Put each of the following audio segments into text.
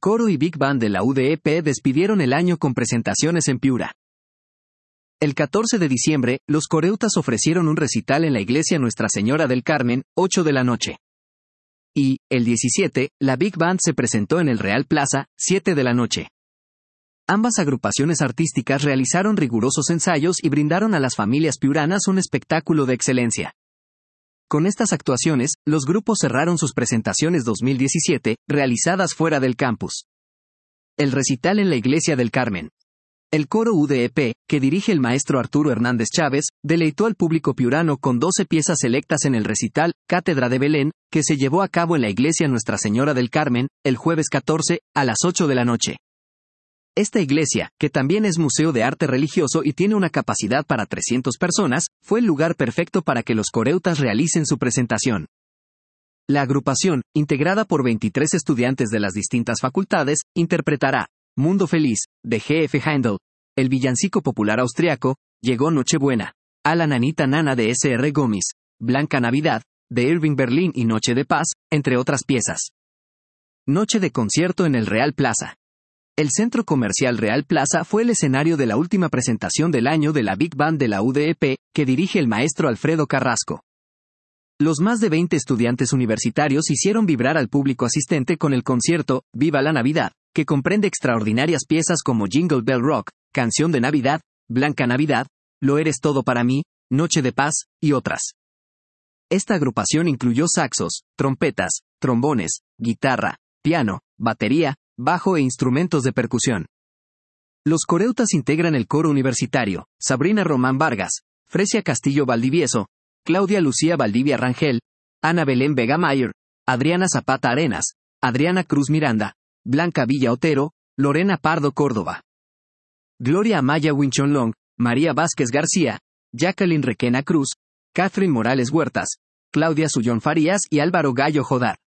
Coro y Big Band de la UDEP despidieron el año con presentaciones en Piura. El 14 de diciembre, los coreutas ofrecieron un recital en la iglesia Nuestra Señora del Carmen, 8 de la noche. Y, el 17, la Big Band se presentó en el Real Plaza, 7 de la noche. Ambas agrupaciones artísticas realizaron rigurosos ensayos y brindaron a las familias piuranas un espectáculo de excelencia. Con estas actuaciones, los grupos cerraron sus presentaciones 2017, realizadas fuera del campus. El recital en la Iglesia del Carmen. El coro UDEP, que dirige el maestro Arturo Hernández Chávez, deleitó al público piurano con 12 piezas selectas en el recital Cátedra de Belén, que se llevó a cabo en la Iglesia Nuestra Señora del Carmen, el jueves 14, a las 8 de la noche. Esta iglesia, que también es museo de arte religioso y tiene una capacidad para 300 personas, fue el lugar perfecto para que los coreutas realicen su presentación. La agrupación, integrada por 23 estudiantes de las distintas facultades, interpretará Mundo Feliz, de G.F. Händel, el villancico popular austriaco, Llegó Nochebuena, a la nanita nana de S.R. Gómez, Blanca Navidad, de Irving Berlin y Noche de Paz, entre otras piezas. Noche de concierto en el Real Plaza. El Centro Comercial Real Plaza fue el escenario de la última presentación del año de la Big Band de la UDEP, que dirige el maestro Alfredo Carrasco. Los más de 20 estudiantes universitarios hicieron vibrar al público asistente con el concierto Viva la Navidad, que comprende extraordinarias piezas como Jingle Bell Rock, Canción de Navidad, Blanca Navidad, Lo Eres Todo para Mí, Noche de Paz, y otras. Esta agrupación incluyó saxos, trompetas, trombones, guitarra, piano, batería, bajo e instrumentos de percusión. Los coreutas integran el coro universitario, Sabrina Román Vargas, Fresia Castillo Valdivieso, Claudia Lucía Valdivia Rangel, Ana Belén Vega Mayer, Adriana Zapata Arenas, Adriana Cruz Miranda, Blanca Villa Otero, Lorena Pardo Córdoba, Gloria Amaya Winchonlong, María Vázquez García, Jacqueline Requena Cruz, Catherine Morales Huertas, Claudia Sullón Farías y Álvaro Gallo Jodar.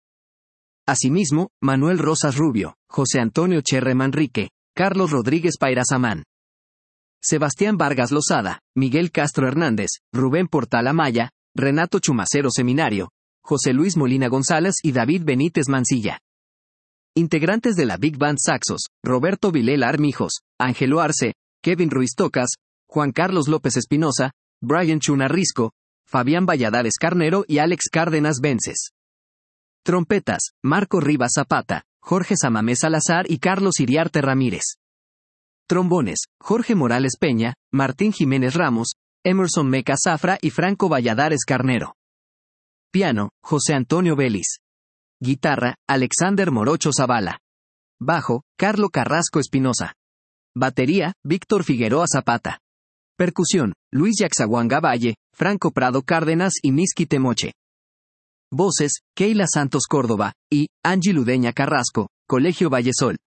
Asimismo, Manuel Rosas Rubio, José Antonio Cherre Manrique, Carlos Rodríguez Pairazamán, Sebastián Vargas Lozada, Miguel Castro Hernández, Rubén Portal Amaya, Renato Chumacero Seminario, José Luis Molina González y David Benítez Mancilla. Integrantes de la Big Band saxos, Roberto Vilela Armijos, Ángelo Arce, Kevin Ruiz Tocas, Juan Carlos López Espinosa, Brian Chuna Risco, Fabián Valladares Carnero y Alex Cárdenas Vences. Trompetas, Marco Rivas Zapata, Jorge Samamé Salazar y Carlos Iriarte Ramírez. Trombones, Jorge Morales Peña, Martín Jiménez Ramos, Emerson Meca Zafra y Franco Valladares Carnero. Piano, José Antonio Vélez. Guitarra, Alexander Morocho Zavala. Bajo, Carlo Carrasco Espinosa. Batería, Víctor Figueroa Zapata. Percusión, Luis Yaxahuanga Valle, Franco Prado Cárdenas y Miski Temoche. Voces, Keila Santos Córdoba y Angie Ludeña Carrasco, Colegio Vallesol.